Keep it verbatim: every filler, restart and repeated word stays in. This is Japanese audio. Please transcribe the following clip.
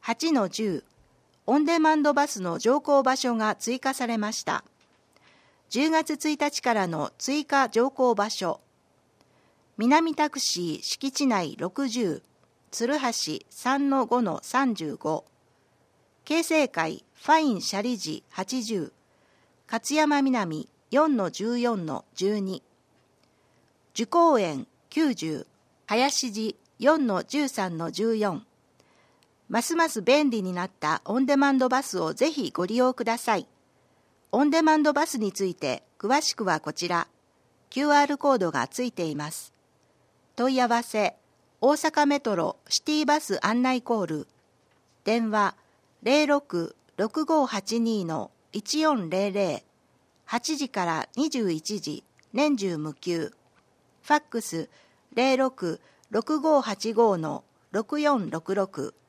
はちのじゅう、オンデマンドバスの乗降場所が追加されました。じゅうがつついたちからの追加乗降場所。南タクシー敷地内ろくじゅう、鶴橋 さんのごのさんじゅうご、京成会ファインシャリジはちじゅう、勝山南 よんのじゅうよんのじゅうに、樹公園きゅうじゅう、林寺 よんのじゅうさんのじゅうよん。ますます便利になったオンデマンドバスをぜひご利用ください。オンデマンドバスについて詳しくはこちら、キューアール コードがついています。問い合わせ、大阪メトロシティバス案内コール、電話 ゼロろく ろくごはちに のいちよんゼロゼロ、はちじからにじゅういちじ、年中無休。ファックス ゼロろく ろくごはちご のろくよんろくろく。